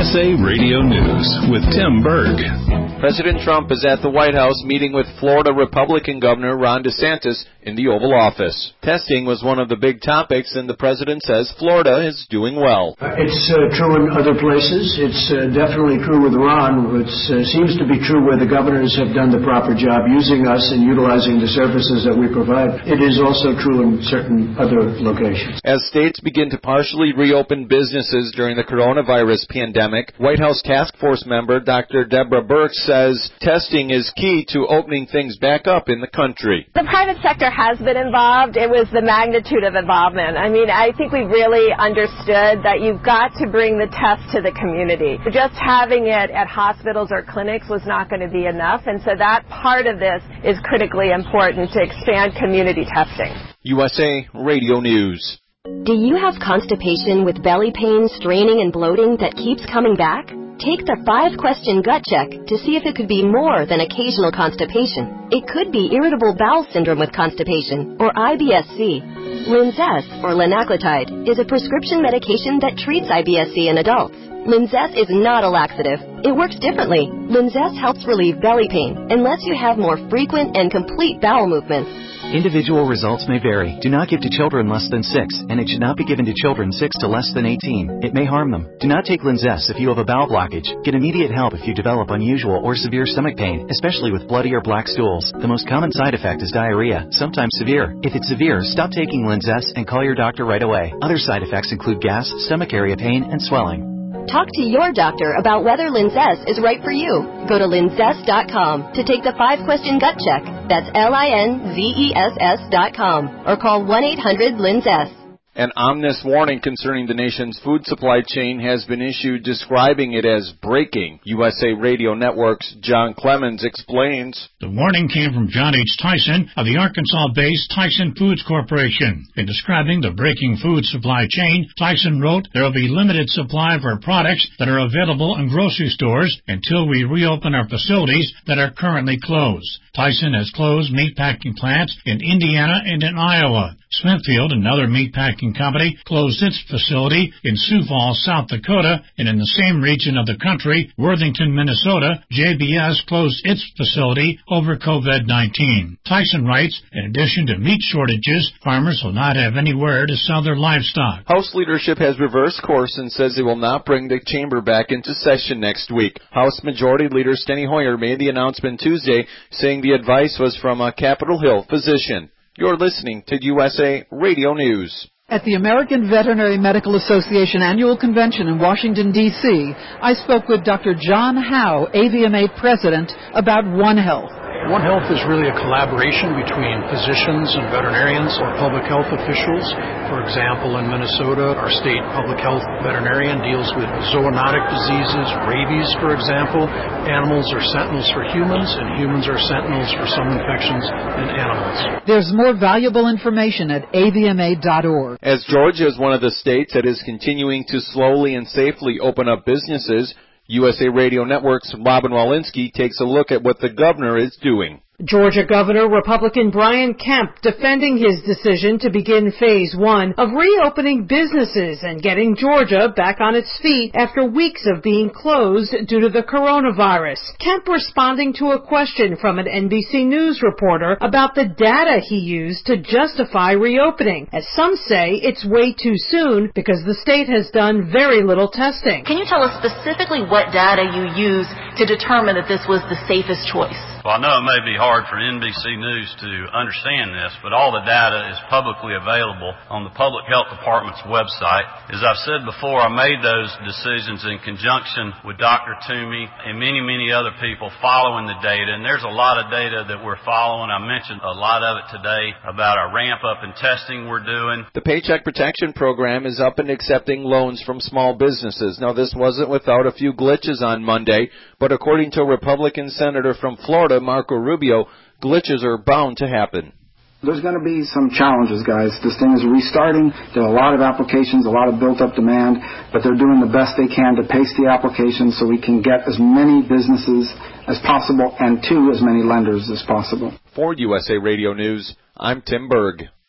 USA Radio News with Tim Berg. President Trump is at the White House meeting with Florida Republican Governor Ron DeSantis in the Oval Office. Testing was one of the big topics, and the president says Florida is doing well. It's true in other places. It's definitely true with Ron. It seems to be true where the governors have done the proper job using us and utilizing the services that we provide. It is also true in certain other locations. As states begin to partially reopen businesses during the coronavirus pandemic, White House Task Force member Dr. Deborah Birx says testing is key to opening things back up in the country. The private sector has been involved. It was the magnitude of involvement. I think we really understood that you've got to bring the test to the community. Just having it at hospitals or clinics was not going to be enough, and so that part of this is critically important to expand community testing. USA Radio News. Do you have constipation with belly pain, straining, and bloating that keeps coming back? Take the 5-question gut check to see if it could be more than occasional constipation. It could be irritable bowel syndrome with constipation, or IBS-C. Linzess, or linaclotide, is a prescription medication that treats IBS-C in adults. Linzess is not a laxative. It works differently. Linzess helps relieve belly pain and lets you have more frequent and complete bowel movements. Individual results may vary. Do not give to children less than 6, and it should not be given to children 6 to less than 18. It may harm them. Do not take Linzess if you have a bowel blockage. Get immediate help if you develop unusual or severe stomach pain, especially with bloody or black stools. The most common side effect is diarrhea, sometimes severe. If it's severe, stop taking Linzess and call your doctor right away. Other side effects include gas, stomach area pain, and swelling. Talk to your doctor about whether Linzess is right for you. Go to linzess.com to take the 5-question gut check. That's LINZESS.com or call 1-800-LINZESS. An ominous warning concerning the nation's food supply chain has been issued, describing it as breaking. USA Radio Network's John Clemens explains. The warning came from John H. Tyson of the Arkansas-based Tyson Foods Corporation. In describing the breaking food supply chain, Tyson wrote, "There will be limited supply of our products that are available in grocery stores until we reopen our facilities that are currently closed." Tyson has closed meatpacking plants in Indiana and in Iowa. Smithfield, another meatpacking company, closed its facility in Sioux Falls, South Dakota, and in the same region of the country, Worthington, Minnesota, JBS closed its facility over COVID-19. Tyson writes, in addition to meat shortages, farmers will not have anywhere to sell their livestock. House leadership has reversed course and says they will not bring the chamber back into session next week. House Majority Leader Steny Hoyer made the announcement Tuesday, saying the advice was from a Capitol Hill physician. You're listening to USA Radio News. At the American Veterinary Medical Association Annual Convention in Washington, D.C., I spoke with Dr. John Howe, AVMA President, about One Health. One Health is really a collaboration between physicians and veterinarians or public health officials. For example, in Minnesota, our state public health veterinarian deals with zoonotic diseases, rabies, for example. Animals are sentinels for humans, and humans are sentinels for some infections in animals. There's more valuable information at avma.org. As Georgia is one of the states that is continuing to slowly and safely open up businesses, USA Radio Network's Robin Walensky takes a look at what the governor is doing. Georgia Governor Republican Brian Kemp defending his decision to begin Phase 1 of reopening businesses and getting Georgia back on its feet after weeks of being closed due to the coronavirus. Kemp responding to a question from an NBC News reporter about the data he used to justify reopening, as some say it's way too soon because the state has done very little testing. Can you tell us specifically what data you used to determine that this was the safest choice? Well, I know it may be hard for NBC News to understand this, but all the data is publicly available on the Public Health Department's website. As I've said before, I made those decisions in conjunction with Dr. Toomey and many, many other people following the data, and there's a lot of data that we're following. I mentioned a lot of it today about our ramp-up in testing we're doing. The Paycheck Protection Program is up and accepting loans from small businesses. Now, this wasn't without a few glitches on Monday, but according to a Republican senator from Florida, Marco Rubio, glitches are bound to happen. There's going to be some challenges, guys. This thing is restarting. There are a lot of applications, a lot of built-up demand, but they're doing the best they can to pace the applications so we can get as many businesses as possible and to as many lenders as possible. For USA Radio News, I'm Tim Berg.